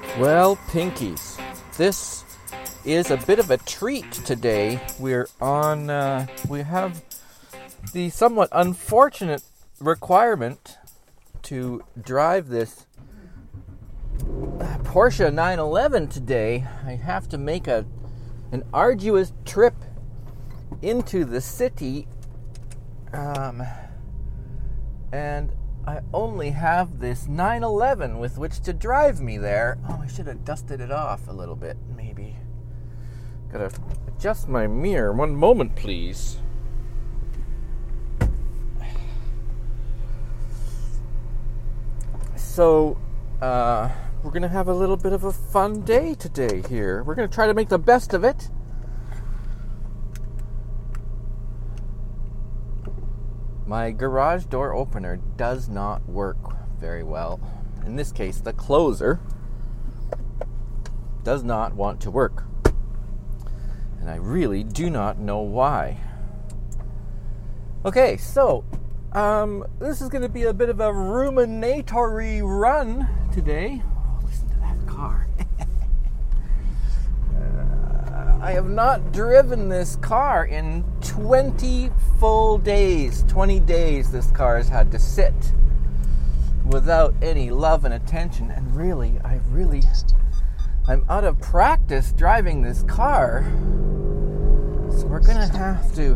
Well, Pinkies, this is a bit of a treat today. We have the somewhat unfortunate requirement to drive this Porsche 911 today. I have to make an arduous trip into the city, and I only have this 911 with which to drive me there. Oh, I should have dusted it off a little bit, maybe. Gotta adjust my mirror. One moment, please. So, we're gonna have a little bit of a fun day today here. We're gonna try to make the best of it. My garage door opener does not work very well. In this case, the closer does not want to work. And I really do not know why. Okay, so this is going to be a bit of a ruminatory run today. Oh, listen to that car. I have not driven this car in 20 full days. 20 days this car has had to sit without any love and attention. And really, I'm out of practice driving this car. So we're going to have to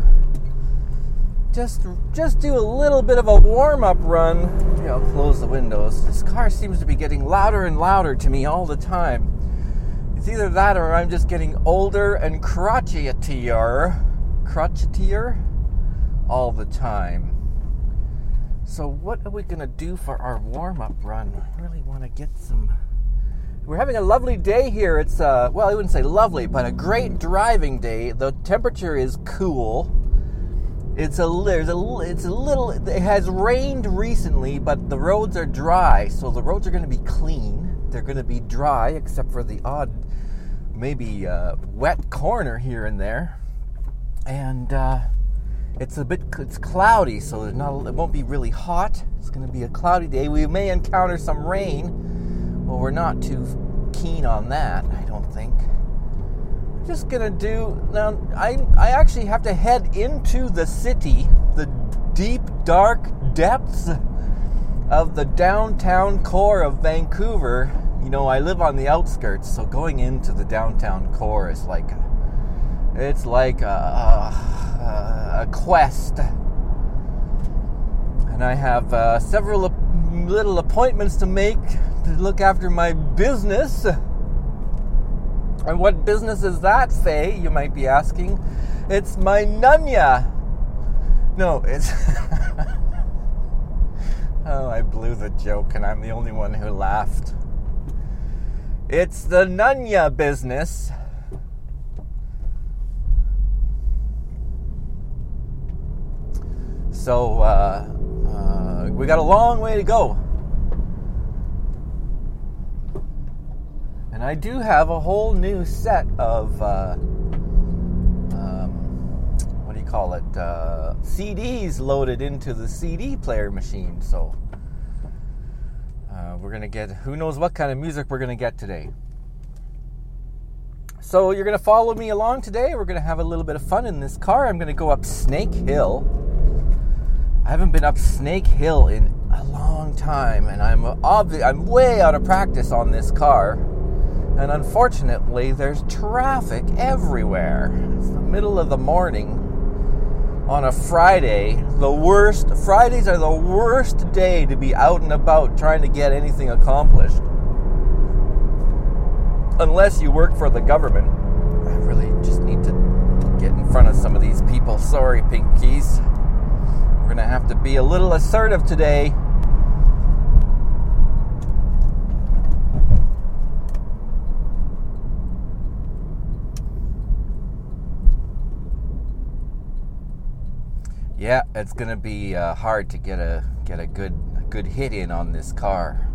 just do a little bit of a warm-up run. Maybe I'll close the windows. This car seems to be getting louder and louder to me all the time. It's either that or I'm just getting older and crotchetier all the time. So what are we going to do for our warm-up run? I really want to get some... We're having a lovely day here. It's, well, I wouldn't say lovely, but a great driving day. The temperature is cool. It has rained recently, but the roads are dry, so the roads are going to be clean. They're going to be dry, except for the odd, maybe wet corner here and there. And it's cloudy, so it won't be really hot. It's going to be a cloudy day. We may encounter some rain, but we're not too keen on that, I don't think. I'm just going to do... Now, I actually have to head into the city, the deep, dark depths of the downtown core of Vancouver. You know, I live on the outskirts, so going into the downtown core is like a quest. And I have several little appointments to make to look after my business. And what business is that, Faye? You might be asking. It's my Nunya. No, it's... Oh, I blew the joke, and I'm the only one who laughed. It's the Nunya business. So, we got a long way to go. And I do have a whole new set of, CDs loaded into the CD player machine. So we're going to get, who knows what kind of music we're going to get today. So you're going to follow me along today. We're going to have a little bit of fun in this car. I'm going to go up Snake Hill. I haven't been up Snake Hill in a long time, and I'm way out of practice on this car. And unfortunately, there's traffic everywhere. It's the middle of the morning on a Friday. Fridays are the worst day to be out and about trying to get anything accomplished. Unless you work for the government. I really just need to get in front of some of these people. Sorry, Pinkies. We're going to have to be a little assertive today. Yeah, it's going to be hard to get a good hit in on this car.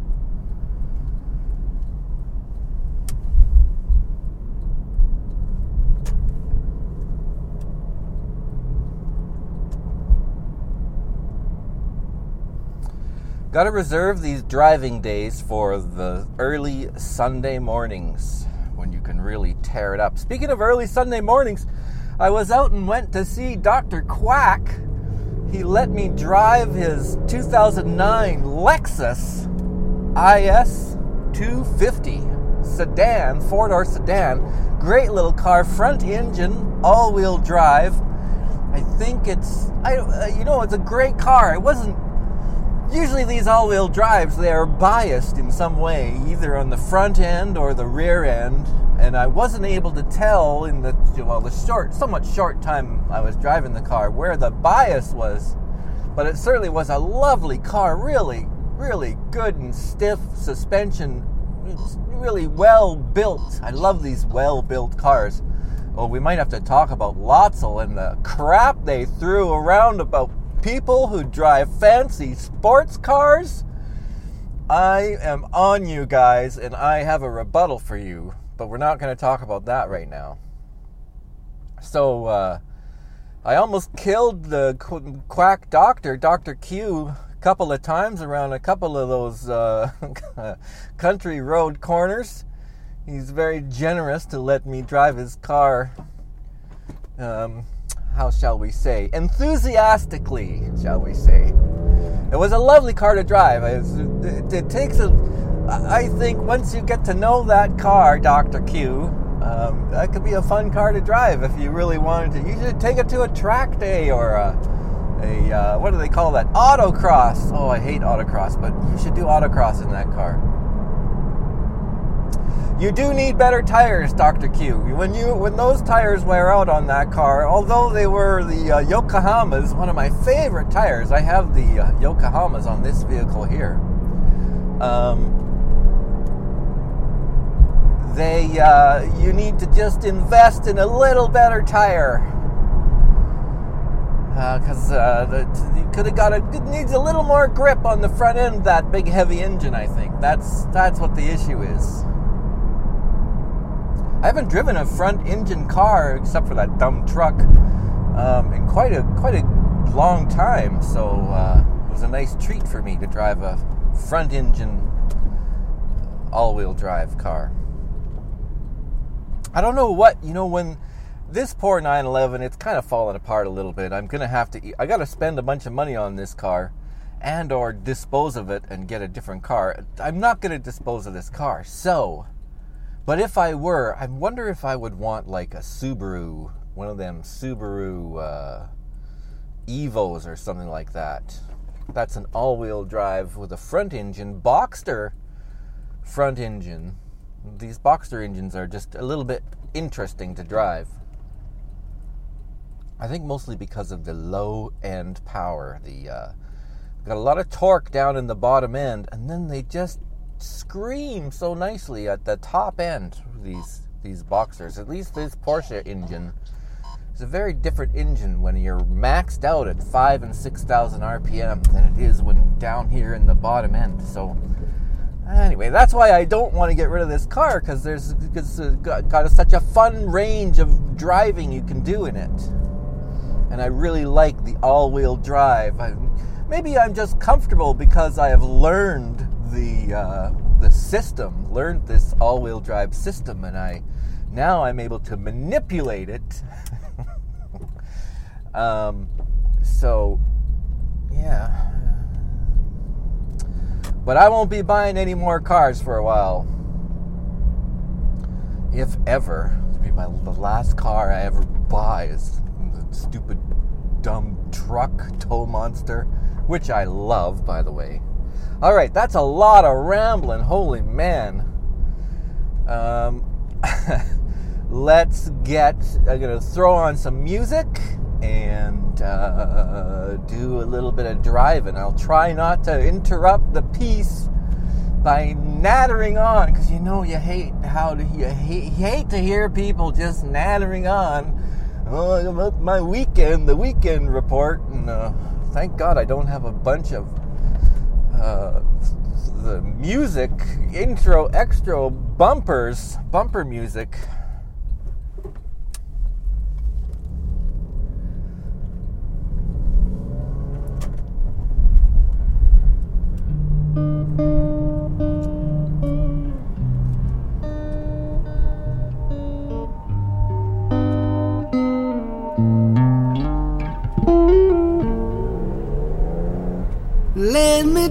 Got to reserve these driving days for the early Sunday mornings when you can really tear it up. Speaking of early Sunday mornings, I was out and went to see Dr. Quack. He let me drive his 2009 Lexus IS 250 sedan, four-door sedan. Great little car, front engine, all-wheel drive. I think it's a great car. It wasn't. Usually these all-wheel drives, they are biased in some way, either on the front end or the rear end, and I wasn't able to tell in the somewhat short time I was driving the car where the bias was, but it certainly was a lovely car, really, really good and stiff suspension, it's really well built. I love these well-built cars. Oh, we might have to talk about Lotzel and the crap they threw around about people who drive fancy sports cars. I am on you guys, and I have a rebuttal for you, but we're not going to talk about that right now. So, I almost killed the quack doctor, Dr. Q, a couple of times around a couple of those country road corners. He's very generous to let me drive his car, how shall we say, enthusiastically, shall we say. It was a lovely car to drive. It takes I think once you get to know that car, Dr. Q, that could be a fun car to drive if you really wanted to. You should take it to a track day or a what do they call that? Autocross. Oh, I hate autocross, but you should do autocross in that car. You do need better tires, Dr. Q. When those tires wear out on that car, although they were the Yokohamas, one of my favorite tires. I have the Yokohamas on this vehicle here. You need to just invest in a little better tire. Because you could have got it needs a little more grip on the front end, that big heavy engine, I think. That's what the issue is. I haven't driven a front engine car, except for that dumb truck, in quite a long time. So it was a nice treat for me to drive a front engine all-wheel drive car. I don't know when this poor 911, it's kind of falling apart a little bit. I got to spend a bunch of money on this car and or dispose of it and get a different car. I'm not going to dispose of this car. But if I were, I wonder if I would want like a Subaru, one of them Subaru Evos or something like that. That's an all-wheel drive with a front engine, Boxster front engine. These Boxster engines are just a little bit interesting to drive. I think mostly because of the low-end power. Got a lot of torque down in the bottom end, and then they just scream so nicely at the top end. These Boxsters, at least this Porsche engine, is a very different engine when you're maxed out at 5,000 and 6,000 RPM than it is when down here in the bottom end. So anyway, that's why I don't want to get rid of this car, because it's got such a fun range of driving you can do in it, and I really like the all-wheel drive. Maybe I'm just comfortable because I have learned the system, learned this all-wheel drive system, and now I'm able to manipulate it. So yeah, but I won't be buying any more cars for a while, if ever. It'll be the last car I ever buy is the stupid dumb truck tow monster, which I love, by the way. All right, that's a lot of rambling. Holy man. I'm going to throw on some music and do a little bit of driving. I'll try not to interrupt the piece by nattering on, because you hate to hear people just nattering on. Oh, about my weekend, the weekend report, and thank God I don't have a bunch of the music, extra bumper music.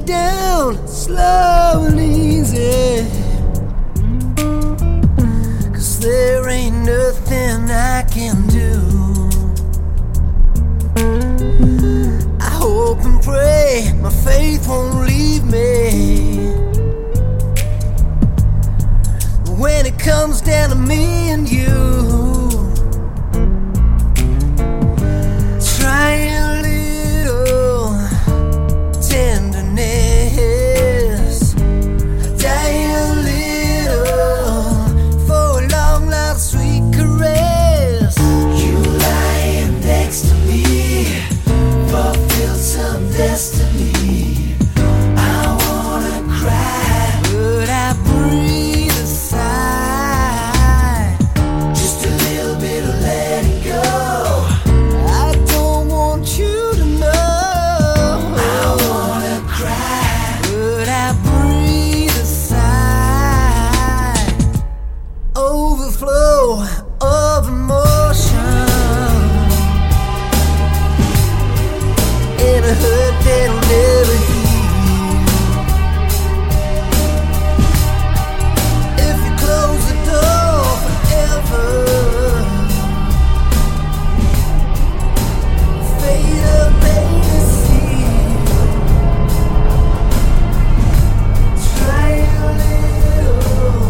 down slow and easy, 'cause there ain't nothing I can do. I hope and pray my faith won't leave me when it comes down to me and you. Try a little tenderness, die a little for a long, loud, sweet caress. You lying next to me fulfilled some destiny. I wanna cry, but I breathe a sigh, just a little bit of letting go. I don't want you to know I wanna cry, but I breathe a sigh. Overflow of emotion and a hurt that'll never heal. If you close the door forever, fade away to see. Try a little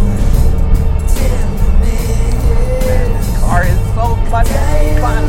tenderness. Car is so much fun.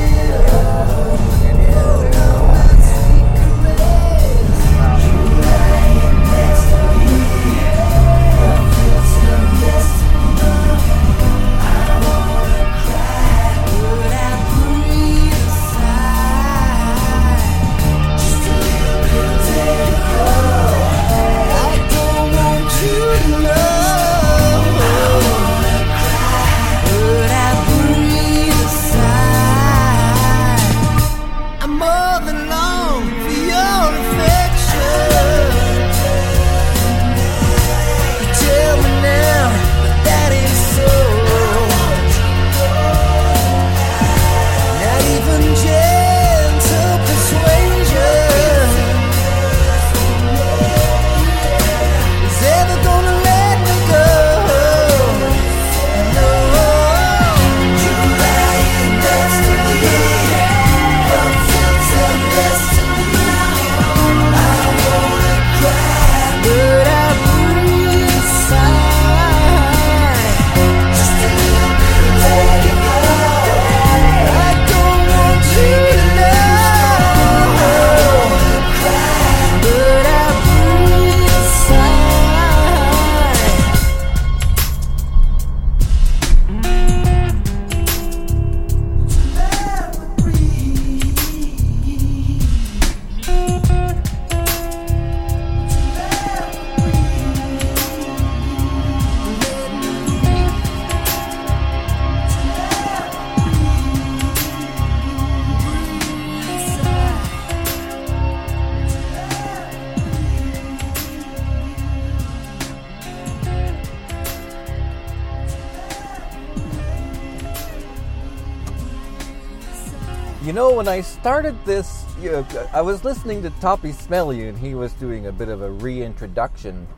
You know, when I started this, I was listening to Toppie Smelly, and he was doing a bit of a reintroduction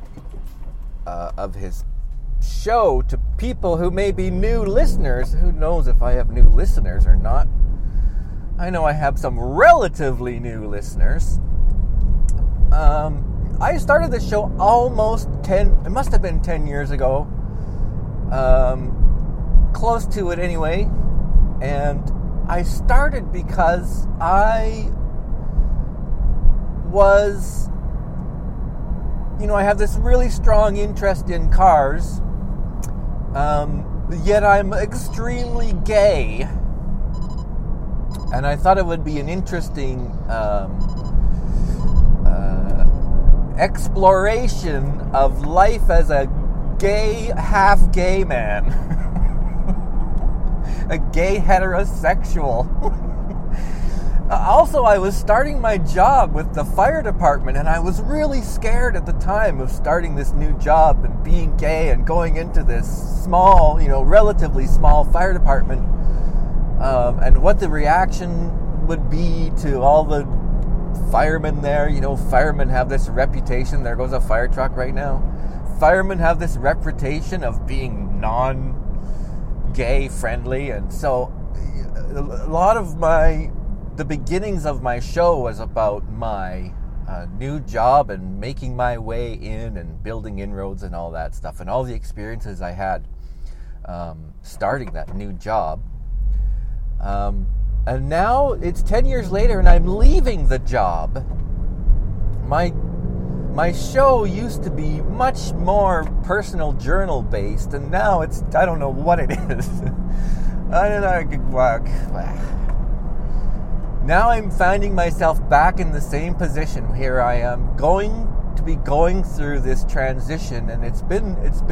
of his show to people who may be new listeners. Who knows if I have new listeners or not? I know I have some relatively new listeners. I started the show it must have been 10 years ago. Close to it anyway. And I started because I have this really strong interest in cars, yet I'm extremely gay, and I thought it would be an interesting exploration of life as a gay, half-gay man. A gay heterosexual. Also, I was starting my job with the fire department, and I was really scared at the time of starting this new job and being gay and going into this small, relatively small fire department, and what the reaction would be to all the firemen there. You know, firemen have this reputation. There goes a fire truck right now. Firemen have this reputation of being non-gay friendly, and so a lot of the beginnings of my show was about my new job and making my way in and building inroads and all that stuff, and all the experiences I had starting that new job. And now it's 10 years later and I'm leaving the job. My show used to be much more personal journal based, and now it's, I don't know what it is. I don't know. Now I'm finding myself back in the same position. Here I am going to be going through this transition, and it's been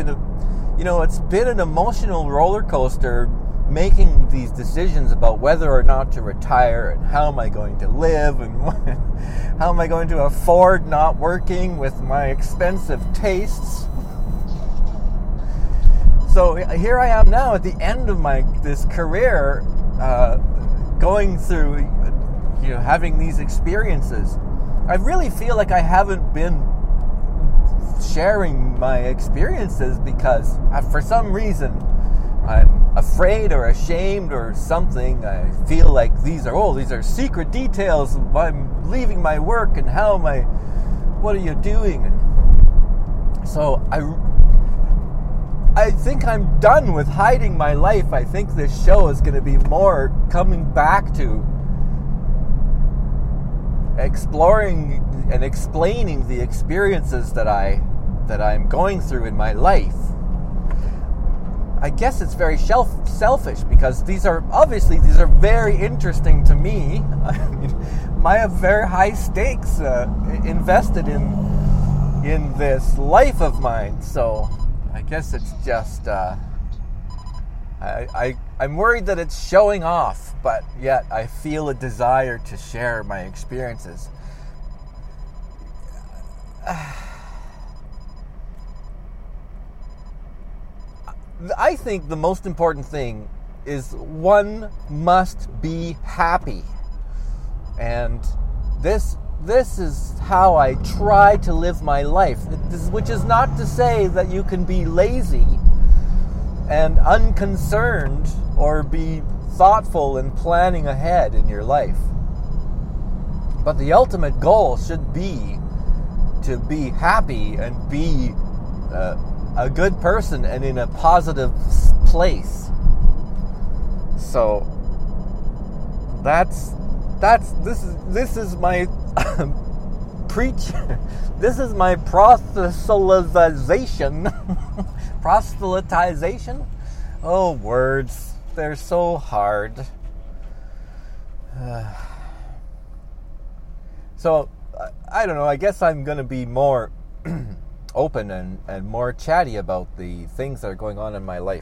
an emotional roller coaster, making these decisions about whether or not to retire, and how am I going to live, and how am I going to afford not working with my expensive tastes. So here I am now at the end of this career, going through, having these experiences. I really feel like I haven't been sharing my experiences because for some reason I'm afraid or ashamed or something. I feel like these are secret details. I'm leaving my work, and what are you doing? And so I think I'm done with hiding my life. I think this show is going to be more coming back to exploring and explaining the experiences that I'm going through in my life. I guess it's very selfish because these are very interesting to me. I mean, I have very high stakes invested in this life of mine. So I guess it's just I'm worried that it's showing off, but yet I feel a desire to share my experiences. I think the most important thing is one must be happy. And this is how I try to live my life, which is not to say that you can be lazy and unconcerned or be thoughtful and planning ahead in your life. But the ultimate goal should be to be happy and be a good person and in a positive place. So this is my this is my proselytization. Oh, words, they're so hard. So I don't know, I guess I'm going to be more open and more chatty about the things that are going on in my life.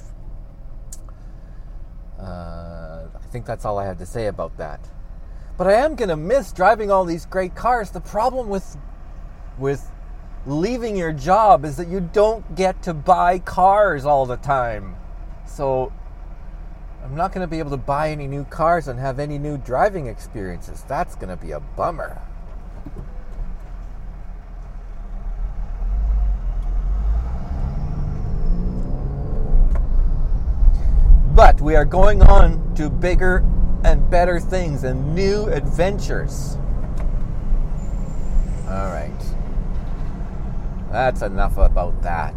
I think that's all I have to say about that. But I am going to miss driving all these great cars. The problem with leaving your job is that you don't get to buy cars all the time. So I'm not going to be able to buy any new cars and have any new driving experiences. That's going to be a bummer. But we are going on to bigger and better things and new adventures. All right. That's enough about that.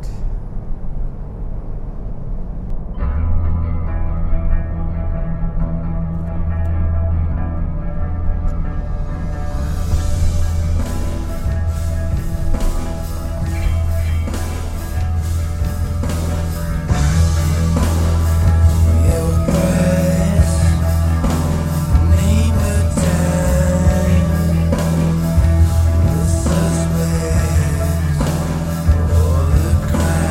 Cry.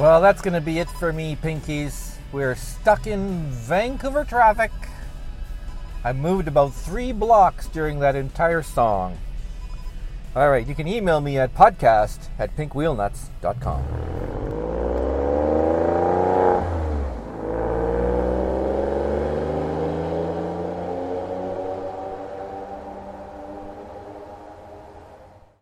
Well, that's going to be it for me, Pinkies. We're stuck in Vancouver traffic. I moved about 3 blocks during that entire song. All right, you can email me at podcast@pinkwheelnuts.com.